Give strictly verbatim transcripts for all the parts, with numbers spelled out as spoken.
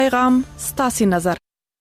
پیغام ستاسي نظر.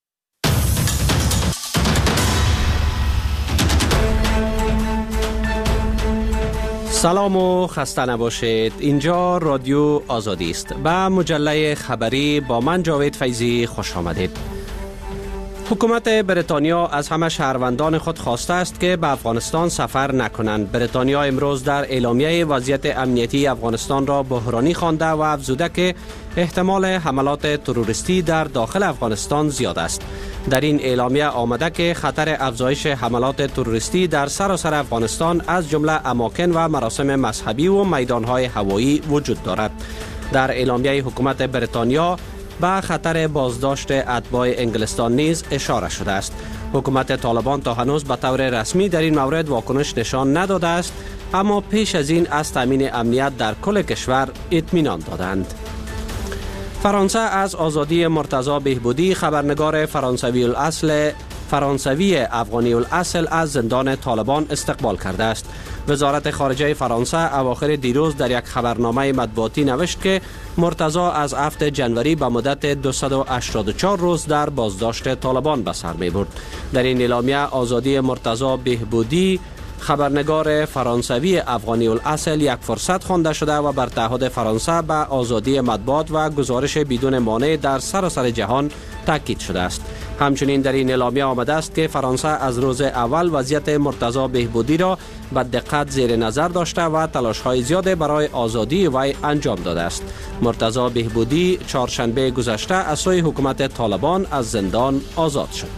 سلام و خسته نباشید. اینجا رادیو آزادی است. به مجله خبری با من جاوید فیضی خوش آمدید. حکومت بریتانیا از همه شهروندان خود خواسته است که به افغانستان سفر نکنند. بریتانیا امروز در اعلامیه وضعیت امنیتی افغانستان را بحرانی خوانده و افزوده که احتمال حملات تروریستی در داخل افغانستان زیاد است. در این اعلامیه آمده که خطر افزایش حملات تروریستی در سراسر افغانستان از جمله اماکن و مراسم مذهبی و میدانهای هوایی وجود دارد. در اعلامیه حکومت بریتانیا به خطر بازداشت اتباع انگلستان نیز اشاره شده است. حکومت طالبان تا هنوز به طور رسمی در این مورد واکنش نشان نداده است، اما پیش از این از تامین امنیت در کل کشور اطمینان دادند. فرانسه از آزادی مرتضی بهبودی، خبرنگار فرانسوی الاصل فرانسوی افغانی الاصل از زندان طالبان استقبال کرده است. وزارت خارجه فرانسه اواخر دیروز در یک خبرنامه مطبوعاتی نوشت که مرتضی از هفتم جنوری به مدت دویست و هشتاد و چهار روز در بازداشت طالبان به سر می برد. در این اعلامیه آزادی مرتضی بهبودی، خبرنگار فرانسوی افغانی الاصل، یک فرصت خوانده شده و بر تعهد فرانسه به آزادی مطبوعات و گزارش بدون مانع در سراسر جهان تاکید شده است. همچنین در این اعلامیه آمده است که فرانسه از روز اول وضعیت مرتضی بهبودی را به دقت زیر نظر داشته و تلاش‌های زیاد برای آزادی وی انجام داده است. مرتضی بهبودی چهارشنبه گذشته از سوی حکومت طالبان از زندان آزاد شد.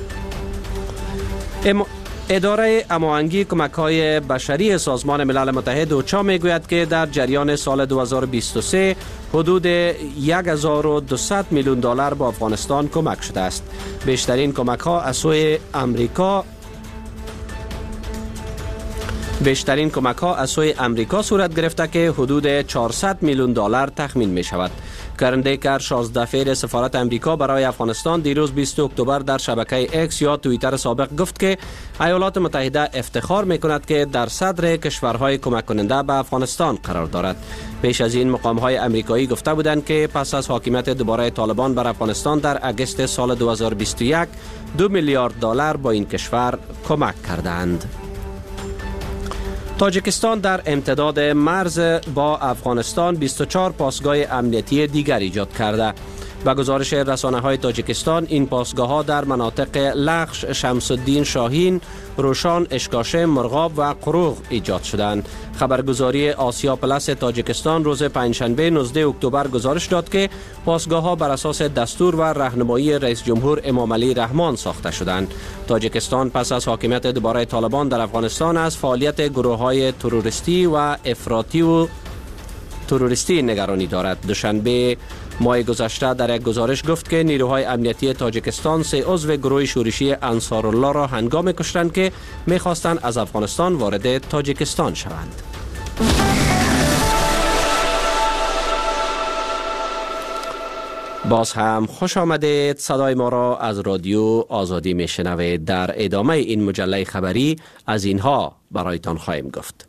ام... اداره هماهنگی کمک‌های بشری سازمان ملل متحد اوچا میگوید که در جریان سال دو هزار و بیست و سه حدود هزار و دویست میلیون دلار به افغانستان کمک شده است. بیشترین کمک‌ها از سوی امریکا بیشترین کمک‌ها از سوی امریکا صورت گرفته که حدود چهارصد میلیون دلار تخمین می شود. کرن دیکر، شانزده فعل سفارت امریکا برای افغانستان، دیروز بیست اکتبر در شبکه اکس یا توییتر سابق گفت که ایالات متحده افتخار می کند که در صدر کشورهای کمک کننده به افغانستان قرار دارد. پیش از این مقام‌های امریکایی گفته بودند که پس از حاکمیت دوباره طالبان بر افغانستان در اگست سال دو هزار و بیست و یک دو میلیارد دلار با این کشور کمک کردند. تاجیکستان در امتداد مرز با افغانستان بیست و چهار پاسگاه امنیتی دیگر ایجاد کرده. به گزارش رسانه‌های تاجیکستان، این پاسگاه‌ها در مناطق لخش، شمس الدین شاهین، روشان، اشکاشه، مرغاب و قروغ ایجاد شدند. خبرگزاری آسیا پلاس تاجیکستان روز پنجشنبه نوزدهم اکتبر گزارش داد که پاسگاه‌ها بر اساس دستور و راهنمایی رئیس جمهور امام علی رحمان ساخته شدند. تاجیکستان پس از حاکمیت دوباره طالبان در افغانستان از فعالیت گروه‌های تروریستی و افراطی و تروریستی نگرانی دارد. دوشنبه ماه گذشته در یک گزارش گفت که نیروهای امنیتی تاجیکستان سه عضو گروه شورشی انصارالله را هنگام کشتند که می‌خواستند از افغانستان وارد تاجیکستان شوند. باز هم خوش آمدید. صدای ما را از رادیو آزادی میشنوید. در ادامه این مجله خبری از اینها برایتان خواهیم گفت.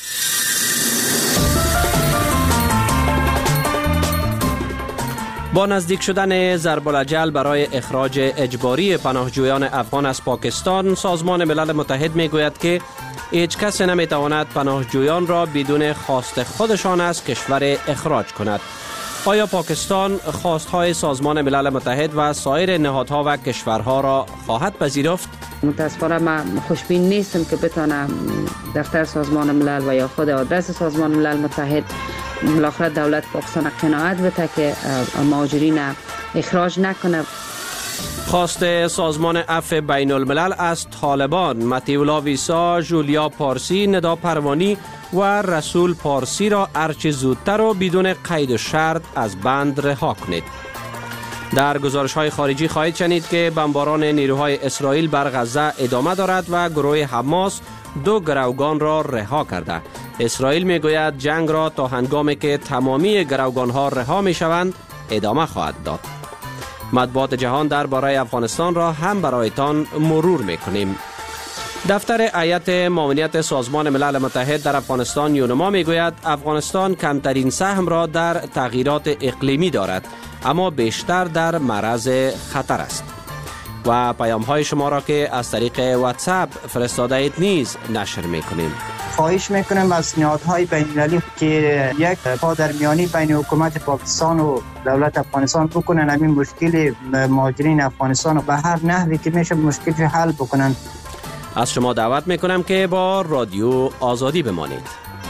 با نزدیک شدن ضرب الاجل برای اخراج اجباری پناهجویان افغان از پاکستان، سازمان ملل متحد میگوید که هیچ کس نمیتواند پناهجویان را بدون خواست خودشان از کشور اخراج کند. آیا پاکستان خواستهای سازمان ملل متحد و سایر نهادها و کشورها را خواهد پذیرفت؟ متاسفانه من خوشبین نیستم که بتانم دفتر سازمان ملل و یا خود آدرس سازمان ملل متحد بالاخره دولت پاکستان قناعت بده که مهاجرین اخراج نکنه. خواست سازمان عفو بین الملل از طالبان، متیولا ویسا، جولیا پارسی، ندا پروانی و رسول پارسی را هرچه زودتر و بدون قید و شرط از بند رها کنید. در گزارش های خارجی خواهید شنید که بمباران نیروهای اسرائیل بر غزه ادامه دارد و گروه حماس دو گروگان را رها کرده. اسرائیل میگوید جنگ را تا هنگامی که تمامی گروگان ها رها می شوند ادامه خواهد داد. مطبوعات جهان درباره افغانستان را هم برایتان مرور میکنیم. دفتر هیئت معاونیت سازمان ملل متحد در افغانستان یونما میگوید افغانستان کمترین سهم را در تغییرات اقلیمی دارد. اما بیشتر در معرض خطر است. و پیام های شما را که از طریق واتساپ فرستاده اید نیز نشر میکنیم. خواهش میکنم از نهادهای بین‌المللی که یک پادرمیانی بین حکومت پاکستان و دولت افغانستان بکنن، همین مشکل مهاجرین افغانستان رو به هر نحوی که میشه مشکلش حل بکنن. از شما دعوت میکنم که با رادیو آزادی بمانید.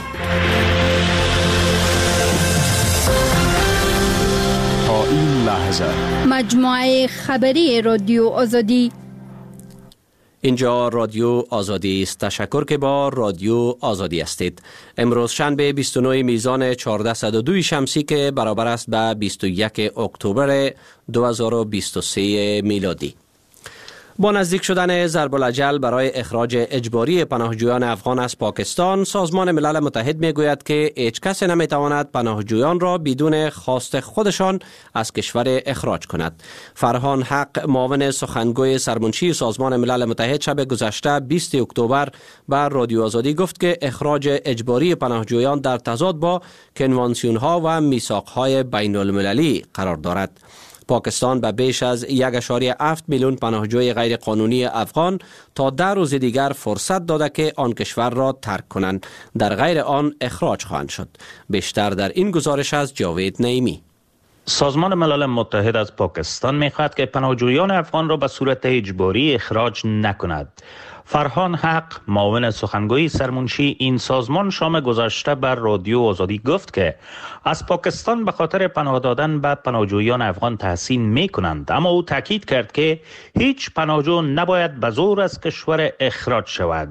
تا این لحظه مجموعه خبری رادیو آزادی. اینجا رادیو آزادی است. تشکر که با رادیو آزادی هستید. امروز شنبه بیست و نه میزان چهارصد و دو شمسی که برابر است به بیست و یک اکتبر دو هزار و بیست و سه میلادی. با نزدیک شدن ضرب الاجل برای اخراج اجباری پناهجویان افغان از پاکستان، سازمان ملل متحد میگوید که هیچ کس نمیتواند پناهجویان را بدون خواست خودشان از کشور اخراج کند. فرهان حق، معاون سخنگوی سرمنشی سازمان ملل متحد، شب گذشته بیست اکتبر بر رادیو آزادی گفت که اخراج اجباری پناهجویان در تضاد با کنوانسیون ها و میثاق های بین المللی قرار دارد. پاکستان به بیش از یک و هفت میلیون پناهجوی غیر قانونی افغان تا ده روز دیگر فرصت داده که آن کشور را ترک کنند، در غیر آن اخراج خواهند شد. بیشتر در این گزارش از جاوید نعیمی. سازمان ملل متحد از پاکستان می‌خواهد که پناهجویان افغان را به صورت اجباری اخراج نکند. فرهان حق، معاون سخنگوی سرمنشی این سازمان، شام گذشته بر رادیو آزادی گفت که از پاکستان به خاطر پناه دادن به پناهجویان افغان تحسین می کنند، اما او تاکید کرد که هیچ پناهجو نباید به زور از کشور اخراج شود.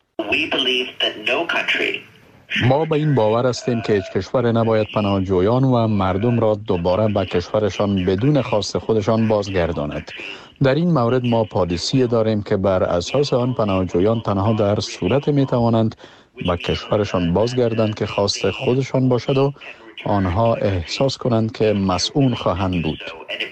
ما به این باور هستیم که هیچ کشور نباید پناهجویان و مردم را دوباره به کشورشان بدون خواست خودشان بازگرداند. در این مورد ما پالیسی داریم که بر اساس آن پناهجویان تنها در صورت می توانند به کشورشان بازگردند که خواست خودشان باشد و آنها احساس کنند که مسئول خواهند بود.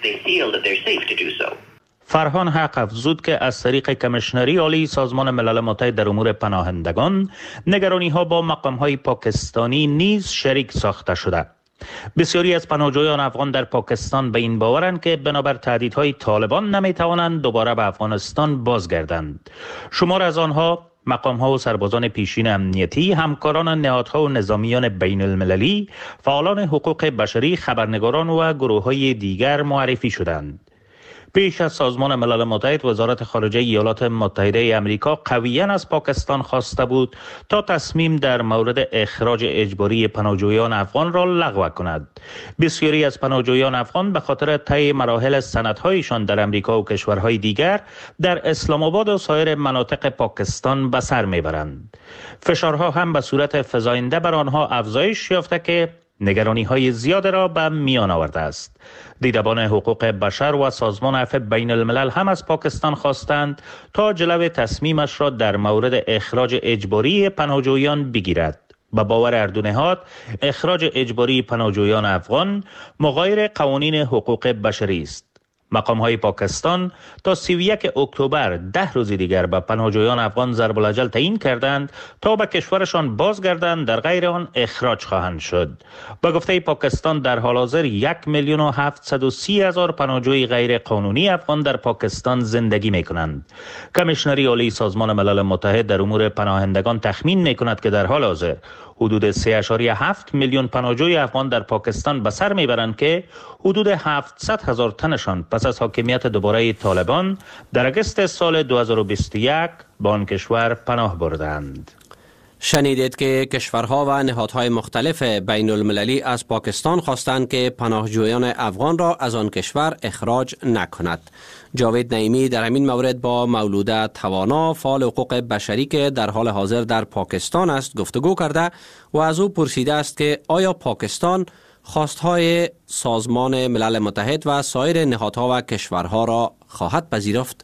فرهان حق افزود که از طریق کمیشنری عالی سازمان ملل متحد در امور پناهندگان، نگرانی ها با مقام های پاکستانی نیز شریک ساخته شده. بسیاری از پناهجویان افغان در پاکستان به این باورند که بنابر تهدیدهای طالبان نمی توانند دوباره به افغانستان بازگردند. شمار از آنها مقام‌ها و سربازان پیشین امنیتی، همکاران نهادها و نظامیان بین المللی، فعالان حقوق بشری، خبرنگاران و گروه‌های دیگر معرفی شدند. پیش از سازمان ملل متحد، وزارت خارجه ایالات متحده آمریکا قویاً از پاکستان خواسته بود تا تصمیم در مورد اخراج اجباری پناهجویان افغان را لغو کند. بسیاری از پناهجویان افغان به خاطر طی مراحل سندهایشان در آمریکا و کشورهای دیگر در اسلام آباد و سایر مناطق پاکستان به سر میبرند. فشارها هم به صورت فزاینده بر آنها افزایش یافته که نگرانی های زیاد را به میان آورده است. دیدبان حقوق بشر و سازمان عفو بین الملل هم از پاکستان خواستند تا جلو تصمیمش را در مورد اخراج اجباری پناهجویان بگیرد. به باور هر دو نهاد، اخراج اجباری پناهجویان افغان مغایر قوانین حقوق بشری است. مقام های پاکستان تا سی و یک اکتبر، ده روز دیگر، به پناهجویان افغان ضرب الاجل تعیین کردند تا به کشورشان بازگردند، در غیر آن اخراج خواهند شد. با گفته پاکستان در حال حاضر یک میلیون و هفتصد و سی هزار پناهجوی غیر قانونی افغان در پاکستان زندگی می کنند. کمیشنری عالی سازمان ملل متحد در امور پناهندگان تخمین می کند که در حال حاضر حدود سه و هفت میلیون پناهجوی افغان در پاکستان به سر میبرند که حدود هفتصد هزار تنشان پس از حاکمیت دوباره طالبان در اگست سال دو هزار و بیست و یک به آن کشور پناه بردند. شنیدید که کشورها و نهادهای مختلف بین المللی از پاکستان خواستند که پناهجویان افغان را از آن کشور اخراج نکند. جاوید نعیمی در همین مورد با مولوده توانا، فعال حقوق بشری که در حال حاضر در پاکستان است، گفتگو کرده و از او پرسیده است که آیا پاکستان خواستهای سازمان ملل متحد و سایر نهادها و کشورها را خواهد پذیرفت؟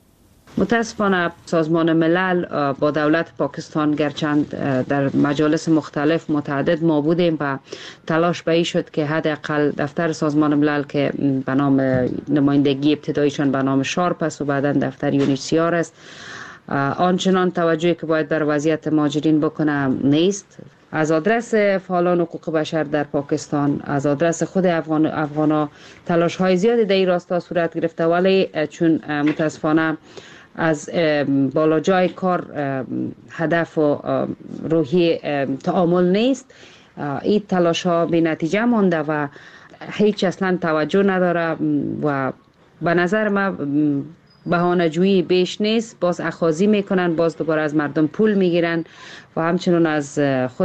متاسفانه سازمان ملل با دولت پاکستان گرچند در مجالس مختلف متعدد ما بودیم و تلاش به این شد که حداقل دفتر سازمان ملل که به نام نمایندگی ابتداییشان به نام شارپ است و بعدا دفتر یونیسیار است، آنچنان توجهی که باید بر وضعیت مهاجرین بکنه نیست. از آدرس فعالان حقوق بشر در پاکستان، از آدرس خود افغان افغانا تلاش های زیادی در این راستا صورت گرفته، ولی چون متاسفانه از بالا جای کار هدف و روحی تعامل نیست، این تلاش ها بی نتیجه مانده و هیچ اصلا توجه نداره و به نظر من بهانه جویی بیش نیست. باز اخاذی میکنن، باز دوباره از مردم پول میگیرن و همچنین از خود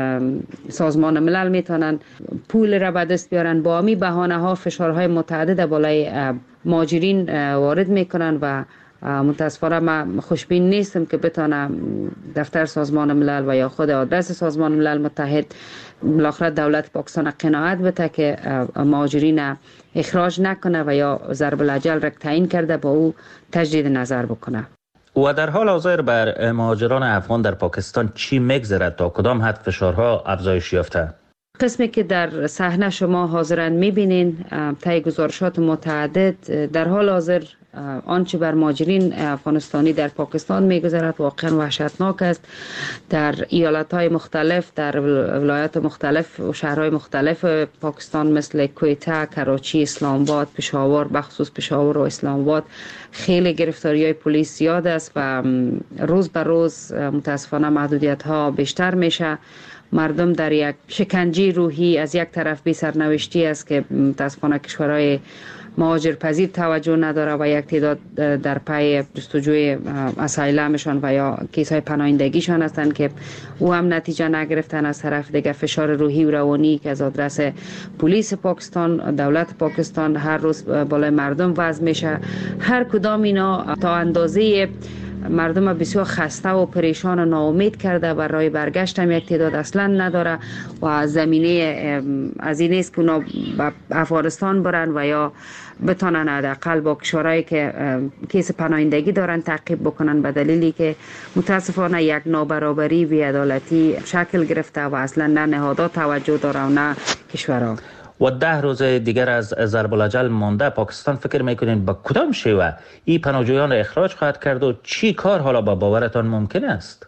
سازمان ملل میتونن پول را به دست بیارن. با همین بهانه ها فشارهای متعدد بالای مهاجرین وارد میکنن و متاسفانه من خوشبین نیستم که بتانم دفتر سازمان ملل و یا خود آدرس سازمان ملل متحد بالاخره دولت پاکستان قناعت بده که مهاجرین اخراج نکنه و یا ضرب الاجل را تعیین کرده با او تجدید نظر بکنه. و در حال حاضر بر مهاجران افغان در پاکستان چی میگذرد؟ تا کدام حد فشارها افزایش یافته؟ قسمی که در صحنه شما حاضرن میبینین طی گزارشات متعدد، در حال حاضر آنچه بر مهاجرین افغانستانی در پاکستان میگذرد واقعا وحشتناک است. در ایالت‌های مختلف، در ولایات مختلف و شهرهای مختلف پاکستان مثل کویته، کراچی، اسلام آباد، پشاور، بخصوص پشاور و اسلام آباد خیلی گرفتاری‌های پلیس زیاد است و روز به روز متاسفانه محدودیت‌ها بیشتر میشه. مردم در یک شکنجه روحی از یک طرف بی سرنوشتی است که متاسفانه کشورهای مهاجرپذیر توجه نداره و یک تعداد در پی جستجوی اسایلمشان و یا کیس‌های پناهندگیشان هستند که او هم نتیجه نگرفتن. از طرف دیگه فشار روحی و روانی که از آدرس پلیس پاکستان، دولت پاکستان هر روز بالای مردم وضع میشه. هر کدام اینا تا اندازه مردم بسیار خسته و پریشان و ناامید کرده و راه برگشت هم یک تعداد اصلا نداره و زمینه از این است که اونا به افغانستان برن و یا بتانن حداقل با کشورهایی که کیس پناهندگی دارن تعقیب بکنن، به دلیلی که متاسفانه یک نابرابری بی‌عدالتی شکل گرفته و اصلا نه نهادها توجه داره و نه کشورها. و ده روز دیگر از ضرب الاجل مانده، پاکستان فکر میکنین با کدام شیوه این پناهجویان را اخراج خواهد کرد و چی کار حالا با باورتان ممکن است؟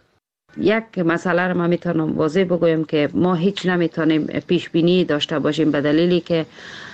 یک مسئله رو من میتونم واضح بگویم که ما هیچ نمیتونیم پیش بینی داشته باشیم، به دلیلی که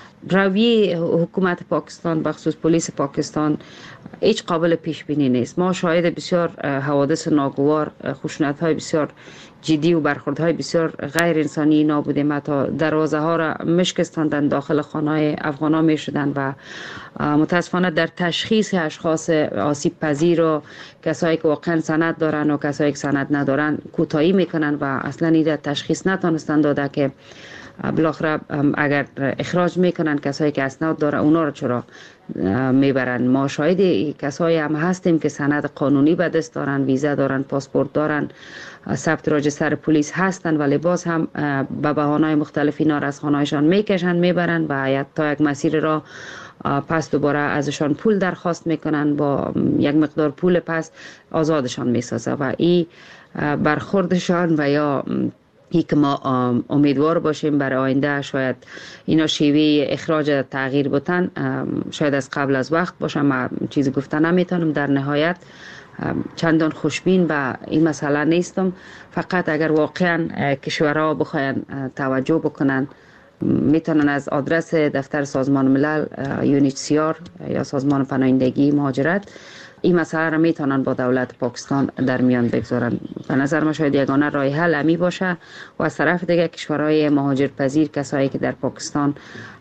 رویه حکومت پاکستان بخصوص پلیس پاکستان هیچ قابل پیش بینی نیست. ما شاهد بسیار حوادث ناگوار، خشونت‌های بسیار جدی و برخوردهای بسیار غیر انسانی اینا بودیم. حتی دروازه ها را مشکستاندن، داخل خانه افغان ها می شدن و متاسفانه در تشخیص اشخاص آسیب پذیر و کسایی که واقعا سند دارن و کسایی که سند ندارن کوتاهی میکنن و اصلا این تشخیص نتونستن داده که بالاخره اگر اخراج میکنن کسایی که اسناد داره اونا رو چرا میبرن. ما شاهد کسایی هم هستیم که سند قانونی به دست دارن، ویزا دارن، پاسپورت دارن، ثبت راجستر پلیس هستن، ولی باز هم به بهانه‌های مختلف اینا را از خانه‌هایشان میکشن میبرن و تا یک مسیر را پس دوباره ازشان پول درخواست میکنن، با یک مقدار پول پس آزادشان میسازه و این برخوردشان و یا ای که ما امیدوار باشیم برای آینده شاید اینا شیوه اخراج تغییر بتن، شاید از قبل از وقت باشه. من چیزی گفتن نمیتونم. در نهایت چندان خوشبین به این مسئله نیستم. فقط اگر واقعا کشورها بخواین توجه بکنن میتونن از آدرس دفتر سازمان ملل یو ان اچ سی آر یا سازمان پناهندگی مهاجرت این مسئله را میتونن با دولت پاکستان در میان بگذارن. به نظر من شاید یگانه راه حل امی باشه و از طرف دیگه کشورهای مهاجرپذیر، کسایی که در پاکستان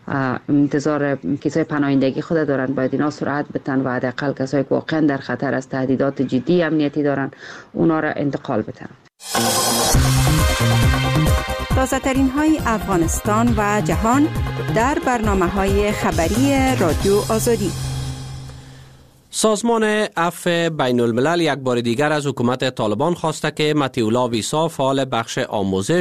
انتظار کیسه پناهندگی خود دارن، باید اینا سرعت بتن و حداقل کسایی که واقعا در خطر از تهدیدات جدی امنیتی دارن اونا را انتقال بتن. تازه ترین های افغانستان و جهان در برنامه های خبری رادیو آزادی. سازمان عفو بین الملل یک بار دیگر از حکومت طالبان خواسته که مطیع الله ویسا، فعال بخش آموزش،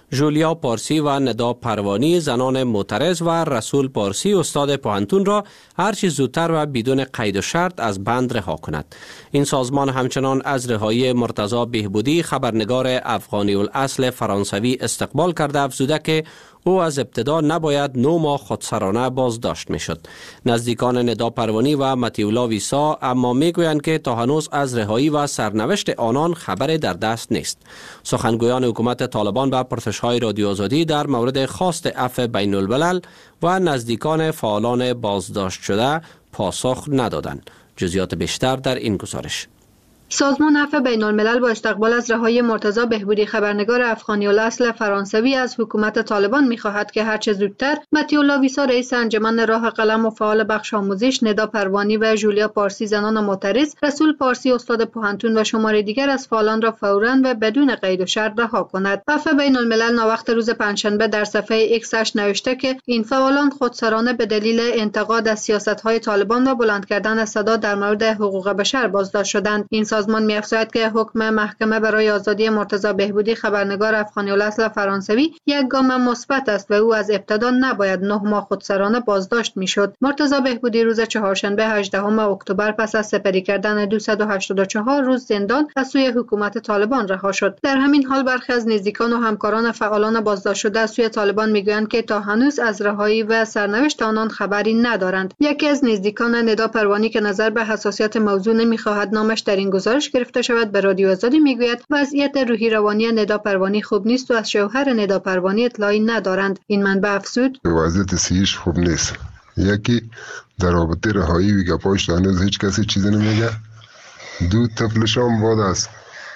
جولیا پارسی و ندا پروانی زنان معترض و رسول پارسی استاد پوهنتون را هر چه زودتر و بدون قید و شرط از بند رها کند. این سازمان همچنان از رهایی مرتضی بهبودی خبرنگار افغانی الاصل فرانسوی استقبال کرده افزوده که او از ابتدا نباید نو ماه خودسرانه بازداشت می شد. نزدیکان ندا پروانی و متیولا ویسا اما می گویند که تا هنوز از رهایی و سرنوشت آنان خبری در دست نیست. سخنگویان حکومت طالبان به پرسش های رادیو آزادی در مورد خواست عفو بین الملل و نزدیکان فعالان بازداشت شده پاسخ ندادند. جزئیات بیشتر در این گزارش. سازمان عفو بین الملل با استقبال از رهایی مرتضی بهبودی خبرنگار افغانی الاصل فرانسوی از حکومت طالبان می‌خواهد که هرچه زودتر متیولا ویسا رئیس انجمن راه قلم و فعال بخش آموزش، ندا پروانی و جولیا پارسی زنان معترض، رسول پارسی استاد پوهنتون و شماره دیگر از فعالان را فوراً و بدون قید و شرط رها کند. عفو بین الملل ناوقت روز پنجشنبه در صفحه ایکسش نوشته که این فعالان خودسرانه به دلیل انتقاد از سیاست‌های طالبان و بلند کردن صدا در مورد حقوق بشر بازداشت شدند. این سازمان می‌افزاید که حکم محکمه برای آزادی مرتضی بهبودی خبرنگار افغانی الاصل فرانسوی یک گام مثبت است و او از ابتدا نباید نه ماه خودسرانه بازداشت می‌شد. مرتضی بهبودی روز چهارشنبه هجدهم اکتبر پس از سپری کردن دویست و هشتاد و چهار روز زندان از سوی حکومت طالبان رها شد. در همین حال برخی از نزدیکان و همکاران فعالان بازداشت شده از سوی طالبان می‌گویند که تا هنوز از رهایی و سرنوشت آنان خبری ندارند. یکی از نزدیکان ندا پروانی که نظر به حساسیت موضوع نمی‌خواهد نامش در این گزارش گرفته شود به رادیو آزادی میگوید وضعیت روحی روانی ندا پروانی خوب نیست و از شوهر ندا پروانی اطلاعی ندارند. این منبع افزود وضعیت صحیش خوب نیست. یکی در رابطه رهایی و گپاش هنوز هیچ کسی چیزی نمیگه. دو طفلش هم بعد از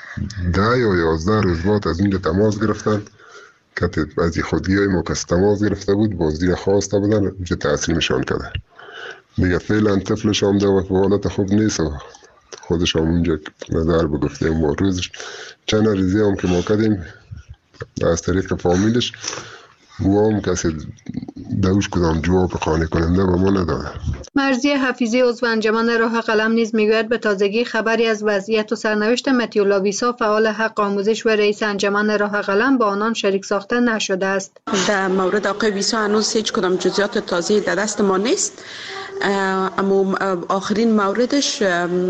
ده یا یازده روز بعد از اونجا تماس گرفتن که از خودی های ما کسی تماس گرفته بود بازدید خواسته بودن اونجا تسلیمشان کردن. دیگه فعلا طفلش هم در حالت خوب نیست و خودش هم اونجا نظر بگفتیم با روزش چند ریزی هم که ما کردیم از طریق فامیلش او هم کسی دوش کدام جواب خانه کننده به ما نداده. مرضی حفیظی عضو انجمن راه قلم نیز میگوید به تازگی خبری از وضعیت و سرنوشت متیولا ویسا فعال حق آموزش و رئیس انجمن راه قلم با آنان شریک ساخته نشده است. در مورد آقای ویسا هنوز هیچ کدام جزئیات تازه در دست ما نیست. اما آخرین موردش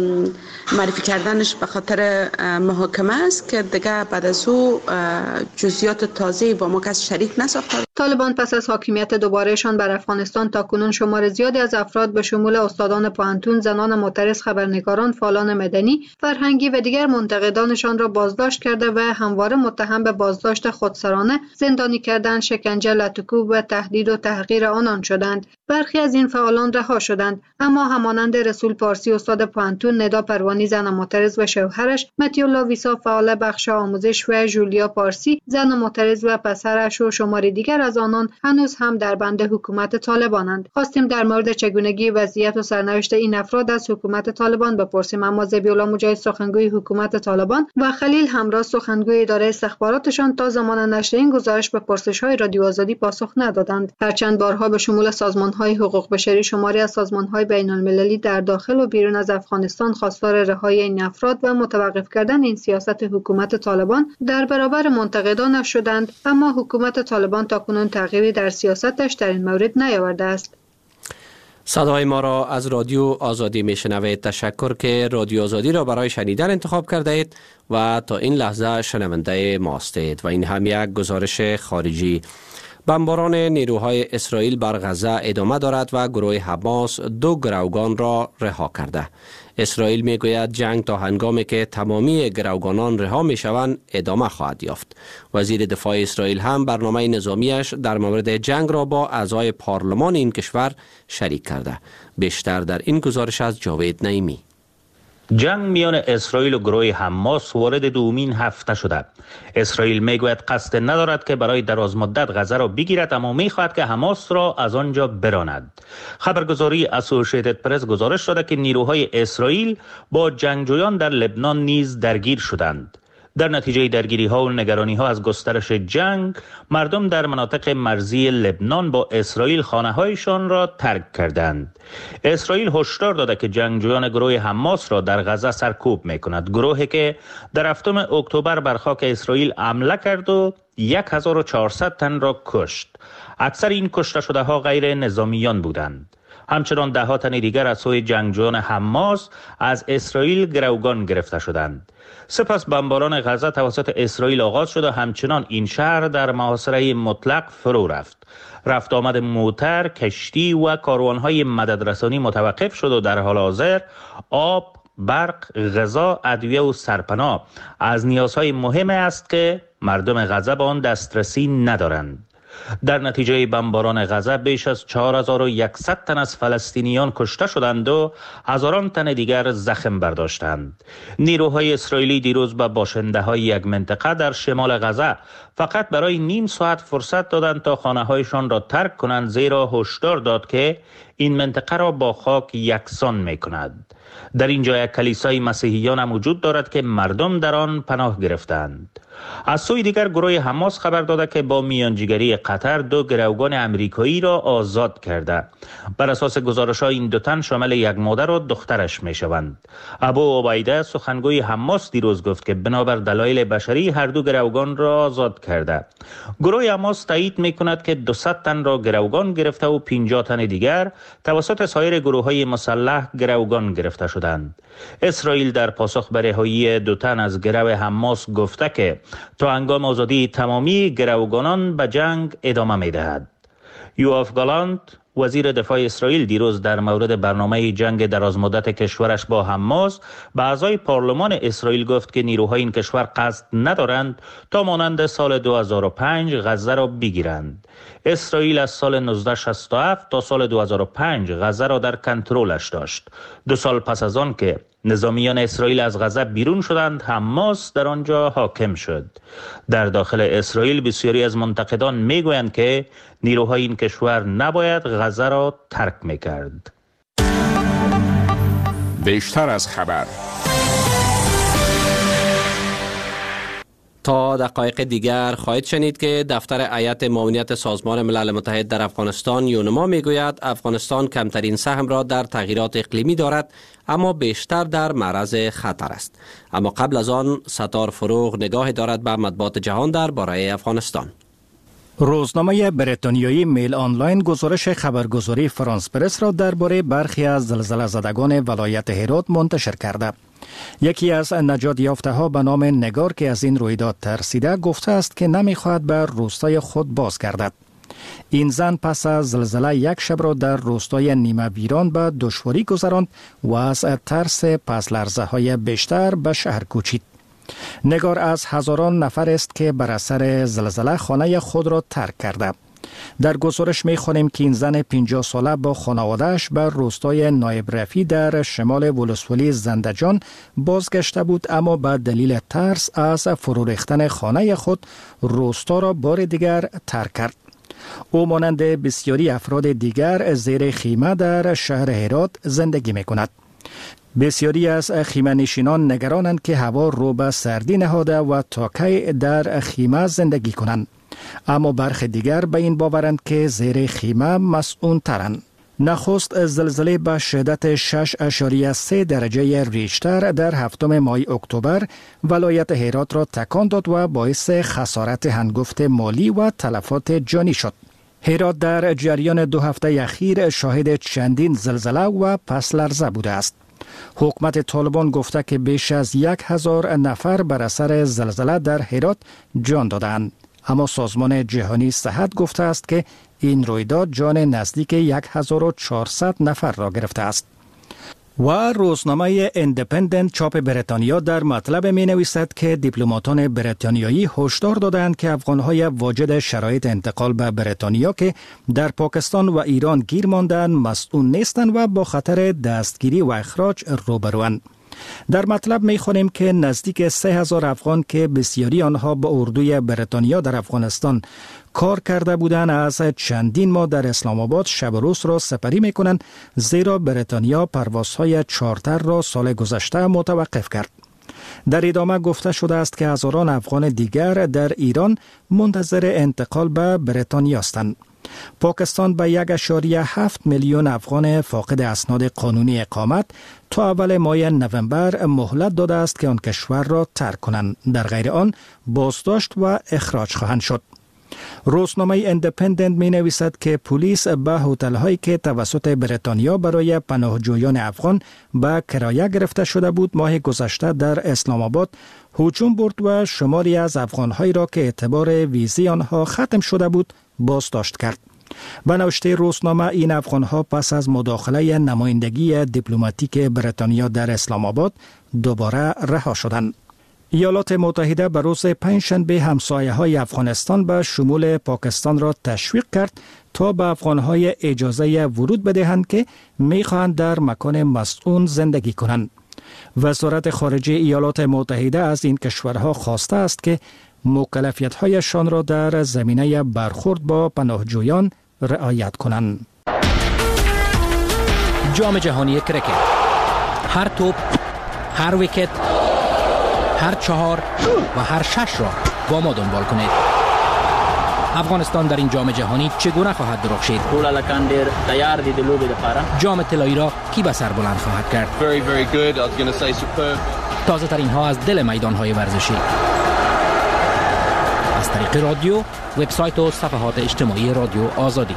معرفی کردنش به خاطر محاکمه است که دیگه بعد از او جزئیات تازه با ما کس شریک نساخته. طالبان پس از حاکمیت دوبارهشان بر افغانستان تاکنون شمار زیادی از افراد به شمول استادان پوهنتون، زنان معترض، خبرنگاران، فعالان مدنی، فرهنگی و دیگر منتقدانشان را بازداشت کرده و همواره متهم به بازداشت خودسرانه، زندانی کردن، شکنجه، لطکوب و تهدید و تحقیر آنان شدند. برخی از این فعالان رها شدند، اما همانند رسول پارسی استاد پوهنتون، ندا پروانی زن معترض و شوهرش، متیولا ویسا فعال بخش آموزش و جولیا پارسی زن معترض و پسرش و شماری دیگر از آنان هنوز هم در بند حکومت طالبانند. خواستیم در مورد چگونگی وضعیت و سرنوشت این افراد از حکومت طالبان بپرسیم، اما ذبیح‌الله مجاهد سخنگوی حکومت طالبان و خلیل همراه سخنگوی اداره استخباراتشان تا زمان نشر این گزارش به پرسش‌های رادیو آزادی پاسخ ندادند. هرچند بارها به شمول سازمان‌های حقوق بشری شماری از سازمان‌های بین‌المللی در داخل و بیرون از افغانستان خواستار رهایی این افراد و متوقف کردن این سیاست حکومت طالبان در برابر منتقدانش شدند، اما حکومت طالبان تاکنون تغییری در سیاستش در این مورد نیاورده است. صدای ما را از رادیو آزادی میشنوید. تشکر که رادیو آزادی را برای شنیدن انتخاب کرده اید و تا این لحظه شنونده ما هستید. و این هم یک گزارش خارجی. بمباران نیروهای اسرائیل بر غزه ادامه دارد و گروه حماس دو گروگان را رها کرده. اسرائیل میگوید جنگ تا هنگامی که تمامی گروگانان رها میشوند ادامه خواهد یافت. وزیر دفاع اسرائیل هم برنامه نظامیش در مورد جنگ را با اعضای پارلمان این کشور شریک کرده. بیشتر در این گزارش از جاوید نعیمی. جنگ میان اسرائیل و گروه حماس وارد دومین هفته شده. اسرائیل میگوید قصد ندارد که برای دراز مدت غزه را بگیرد، اما میخواهد که حماس را از آنجا براند. خبرگزاری اسوسییتد پرس گزارش داده که نیروهای اسرائیل با جنگجویان در لبنان نیز درگیر شدند. در نتیجه درگیری ها و نگرانی ها از گسترش جنگ، مردم در مناطق مرزی لبنان با اسرائیل خانه هایشان را ترک کردند. اسرائیل هشدار داده که جنگجویان گروه حماس را در غزه سرکوب می کند. گروهی که در هفتم اکتبر بر خاک اسرائیل حمله کرد و هزار و چهارصد تن را کشت. اکثر این کشته شده ها غیر نظامیان بودند. همچنان ده ها تن دیگر از سوی جنگجویان حماس از اسرائیل گروگان گرفته شدند. سپس بمباران غزه توسط اسرائیل آغاز شد و همچنان این شهر در محاصره مطلق فرو رفت. رفت آمد موتر، کشتی و کاروانهای مددرسانی متوقف شد و در حال حاضر آب، برق، غذا، ادویه و سرپناه از نیازهای مهم است که مردم غزه به آن دسترسی ندارند. در نتیجه بمباران غزه بیش از چهار هزار و صد تن از فلسطینیان کشته شدند و هزاران تن دیگر زخم برداشتند. نیروهای اسرائیلی دیروز به باشنده های یک منطقه در شمال غزه فقط برای نیم ساعت فرصت دادند تا خانه هایشان را ترک کنند، زیرا هشدار داد که این منطقه را با خاک یکسان می کند. در اینجا یک کلیسای مسیحیان هم وجود دارد که مردم در آن پناه گرفتند. از سوی دیگر گروه حماس خبر داده که با میانجیگری قطر دو گروگان امریکایی را آزاد کرده. بر اساس گزارش‌ها این دو تن شامل یک مادر و دخترش می شوند. ابو عبیده سخنگوی حماس دیروز گفت که بنابر دلایل بشری هر دو گروگان را آزاد کرده. گروه حماس تایید می کند که دویست تن را گروگان گرفته و پنجاه تن دیگر توسط سایر گروه‌های مسلح گروگان گرفته شدند. اسرائیل در پاسخ به رهایی دو تن از گروه حماس گفته که تا هنگام آزادی تمامی گروگانان به جنگ ادامه می دهد. یوآف گالانت وزیر دفاع اسرائیل دیروز در مورد برنامه جنگ درازمدت کشورش با حماس به اعضای پارلمان اسرائیل گفت که نیروهای این کشور قصد ندارند تا مانند سال دو هزار و پنج غزه را بگیرند. اسرائیل از سال نوزده شصت و هفت تا سال دو هزار و پنج غزه را در کنترلش داشت. دو سال پس از آن که نظامیان اسرائیل از غزه بیرون شدند، حماس در آنجا حاکم شد. در داخل اسرائیل بسیاری از منتقدان میگویند که نیروهای این کشور نباید غزه را ترک میکرد. بیشتر از خبر. تا دقایق دیگر خواهید شنید که دفتر هیئت معاونیت سازمان ملل متحد در افغانستان یونما میگوید افغانستان کمترین سهم را در تغییرات اقلیمی دارد، اما بیشتر در معرض خطر است. اما قبل از آن ستار فروغ نگاه دارد به مطبوعات جهان درباره افغانستان. روزنامه بریتانیایی میل آنلاین گزارش خبرگزاری فرانس پرس را درباره برخی از زلزله زدگان ولایت هرات منتشر کرده. یکی از نجات یافته ها به نام نگار که از این رویداد ترسیده گفته است که نمیخواهد به روستای خود بازگردد. این زن پس از زلزله یک شب را در روستای نیمه ویران به دشواری گذراند و از ترس پس لرزه های بیشتر به شهر کوچید. نگار از هزاران نفر است که بر اثر زلزله خانه خود را ترک کرده. در گزارش می خوانیم که این زن پنجاه ساله با خانواده‌اش به روستای نایب رفی در شمال ولسوالی زندجان بازگشته بود، اما به دلیل ترس از فرو ریختن خانه خود روستا را بار دیگر ترک کرد. او مانند بسیاری افراد دیگر زیر خیمه در شهر هرات زندگی می کند. بسیاری از خیمه نشینان نگرانند که هوا رو به سردی نهاده و تا کی در خیمه زندگی کنند. اما برخی دیگر به این باورند که زیر خیمه مسئول ترند. نخست زلزله به شدت شش اشاریه سه درجه ریشتر در هفتم ماه اکتبر ولایت هرات را تکان داد و باعث خسارت هنگفت مالی و تلفات جانی شد. هرات در جریان دو هفته اخیر شاهد چندین زلزله و پس لرزه بوده است. حکومت طالبان گفته که بیش از یک هزار نفر بر اثر زلزله در هرات جان دادند. اما سازمان جهانی صحت گفته است که این رویداد جان نزدیک هزار و چهارصد نفر را گرفته است. و روزنامه ایندیپندنت چاپ بریتانیا در مطلب می نویسد که دیپلماتان بریتانیایی هشدار دادند که افغانهای واجد شرایط انتقال به بریتانیا که در پاکستان و ایران گیر ماندند مسئول نیستند و با خطر دستگیری و اخراج روبروند. در مطلب می خوانیم که نزدیک سه هزار افغان که بسیاری آنها با اردوی بریتانیا در افغانستان کار کرده بودند از چندین ماه در اسلام آباد شب و روز را سپری می کنند، زیرا بریتانیا پروازهای چارتر را سال گذشته متوقف کرد. در ادامه گفته شده است که هزاران افغان دیگر در ایران منتظر انتقال به بریتانیا هستند. پاکستان به یک اشاریه هفت میلیون افغان فاقد اسناد قانونی اقامت تا اول ماه نوامبر مهلت داده است که آن کشور را ترک کنند. در غیر آن بازداشت و اخراج خواهند شد. روزنامه ایندیپندنت می نویسد که پلیس به هتل هایی که توسط بریتانیا برای پناهجویان افغان به کرایه گرفته شده بود ماه گذشته در اسلام آباد هجوم برد و شماری از افغان هایی را که اعتبار ویزی آنها ختم شده بود بازداشت کرد. به نوشته روزنامه این افغان ها پس از مداخله نمایندگی دیپلماتیک بریتانیا در اسلام آباد دوباره رها شدند. ایالات متحده به روز پنجشنبه همسایه های افغانستان به شمول پاکستان را تشویق کرد تا به افغان های اجازه ورود بدهند که می خواهند در مکان مسکون زندگی کنند. وزارت خارجه ایالات متحده از این کشورها خواسته است که مکلفیت هایشان را در زمینه برخورد با پناهجویان رعایت کنند. جام جهانی کرکت، هر توپ، هر ویکت، هر چهار و هر شش را با ما دنبال کنید. افغانستان در این جام جهانی چگونه خواهد درخشید؟ جام طلایی را کی به سر بلند خواهد کرد؟ تازه ترین ها از دل میدان های ورزشی. از طریق رادیو، وبسایت و صفحات اجتماعی رادیو آزادی.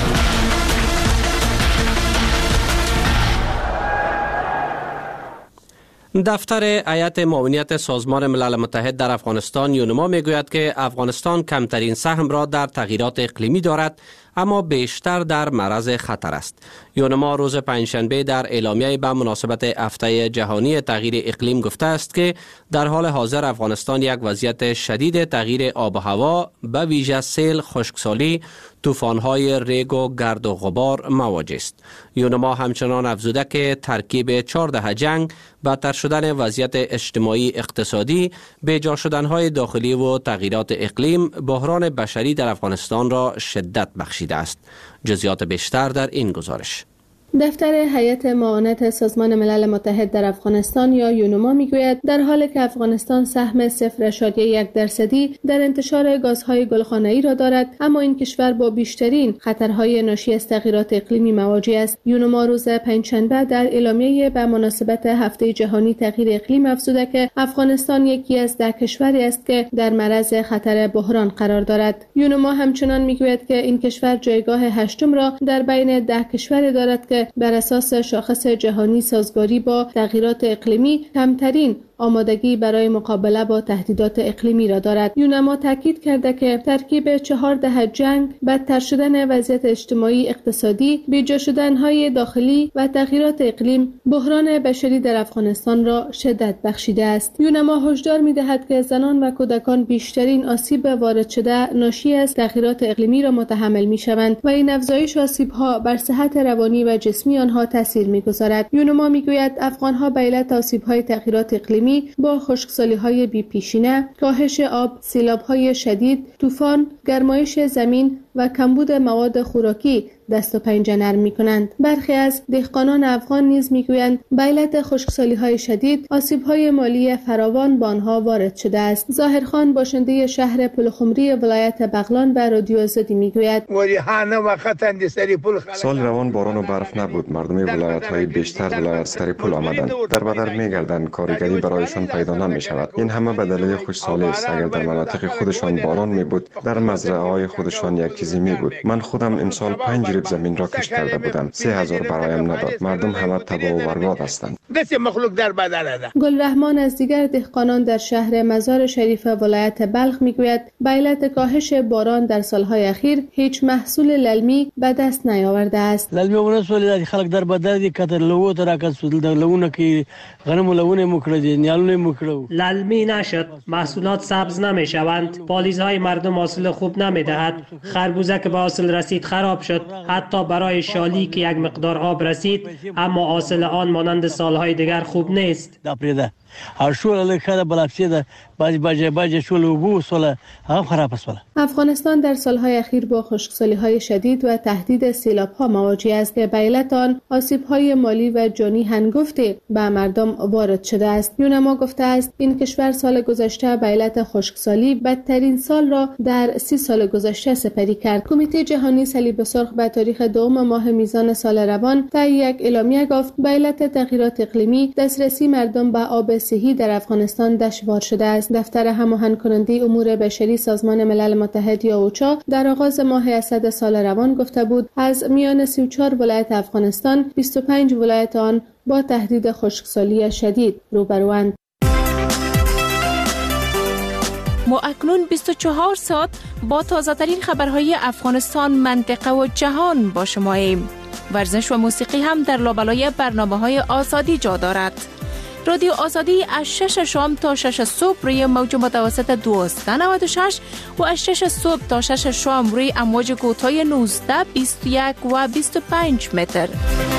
دفتر هیئت معاونیت سازمان ملل متحد در افغانستان یونما میگوید که افغانستان کمترین سهم را در تغییرات اقلیمی دارد اما بیشتر در معرض خطر است. یونما روز پنجشنبه در اعلامیه به مناسبت هفته جهانی تغییر اقلیم گفته است که در حال حاضر افغانستان یک وضعیت شدید تغییر آب و هوا به ویژه سیل، خشکسالی، طوفان‌های ریگ و گرد و غبار مواجه است. یونما همچنان افزوده که ترکیب چهارده جنگ، بدتر شدن وضعیت اجتماعی اقتصادی، بیجا شدن‌های داخلی و تغییرات اقلیم بحران بشری در افغانستان را شدت بخشیده است. جزئیات بیشتر در این گزارش. دفتر هیئت معاونت سازمان ملل متحد در افغانستان یا یونما میگوید در حالی که افغانستان سهم صفر ممیز یک درصدی در انتشار گازهای گلخانه‌ای را دارد، اما این کشور با بیشترین خطرهای ناشی از تغییرات اقلیمی مواجه است. یونما روز پنجشنبه در اعلامیه به مناسبت هفته جهانی تغییر اقلیم افزوده که افغانستان یکی از ده کشوری است که در معرض خطر بحران قرار دارد. یونما همچنان میگوید که این کشور جایگاه هشتم را در بین ده کشوری دارد که بر اساس شاخص جهانی سازگاری با تغییرات اقلیمی کمترین آمادگی برای مقابله با تهدیدات اقلیمی را دارد. یونما تاکید کرده که ترکیب چهار دهه جنگ، بدتر شدن وضعیت اجتماعی اقتصادی، بیجا شدن‌های داخلی و تغییرات اقلیم بحران بشری در افغانستان را شدت بخشیده است. یونما هشدار می‌دهد که زنان و کودکان بیشترین آسیب وارد شده ناشی از تغییرات اقلیمی را متحمل می‌شوند و این افزایش آسیب‌ها بر صحت روانی و جسمی آنها تاثیر می‌گذارد. یونما می‌گوید افغان‌ها به علت آسیب‌های تغییرات اقلیمی با خشکسالی‌های بی‌پیشینه، کاهش آب، سیلاب‌های شدید، طوفان، گرمایش زمین و کمبود مواد خوراکی دست و پنجه نرم می‌کنند. برخی از دهقانان افغان نیز می‌گویند به علت خشکسالی‌های شدید آسیب‌های مالی فراوان به آنها وارد شده است. ظاهرخان باشنده شهر پلخمری ولایت بغلان به رادیو آزادی می‌گوید سال روان باران و برف نبود. مردم ولایت‌های بیشتر ولایت سر پل آمدند. در بدر می‌گردند، کارگری برایشان پیدا نمی‌شود. این همه به دلیل خشکسالی است. اگر در مناطق خودشان باران می‌بود، در مزرعه‌های خودشان یک چیزی می‌بود. من خودم امسال پنج ریب زمین را کشت کرده بودم. سه هزار برایم نداد. مردم همه تباه و برباد هستند. گلرحمان از دیگر دهقانان در شهر مزار شریف ولایت بلخ میگوید به علت کاهش باران در سالهای اخیر هیچ محصول للمی به دست نیاورده است. للمی ورسول خلق در بدر دی کتر لو تر کسل در لونه کی غنم لونه مکرد نیالونه مکرو للمی نشد، محصولات سبز نمیشوند، پالیزهای مردم حاصل خوب نمیدهد، خربوزه که به حاصل رسید خراب شد، حتی برای شالی که یک مقدار آب رسید، اما حاصل آن مانند سالهای دیگر خوب نیست. افغانستان در سالهای اخیر با خشکسالی‌های شدید و تهدید سیلاب‌ها مواجه است که به علت آن آسیب‌های مالی و جانی هنگفتی به مردم وارد شده است. یونما گفته است این کشور سال گذشته به علت خشکسالی بدترین سال را در سی سال گذشته سپری کرد. کمیته جهانی صلیب سرخ به تاریخ دوم ماه میزان سال روان در یک اعلامیه گفت به علت تغییرات اقلیمی دسترسی مردم به آب صحی در افغانستان دشوار شده است. دفتر هماهنگ کننده امور بشری سازمان ملل متحد یا اوچا در آغاز ماه اسد سال روان گفته بود از میان سی و چهار ولایت افغانستان بیست و پنج ولایت آن با تهدید خشکسالی شدید روبروند. ما اکنون بیست و چهار ساعت با تازه ترین خبرهای افغانستان، منطقه و جهان با شماییم. ورزش و موسیقی هم در لابلای برنامه‌های آزادی جا دارد. رادیو آزادی از شش شام تا شش صبح روی موج متوسط دویست و نود و شش و از شش صبح تا شش شام روی امواج کوتاه نوزده، بیست و یک و بیست و پنج متر.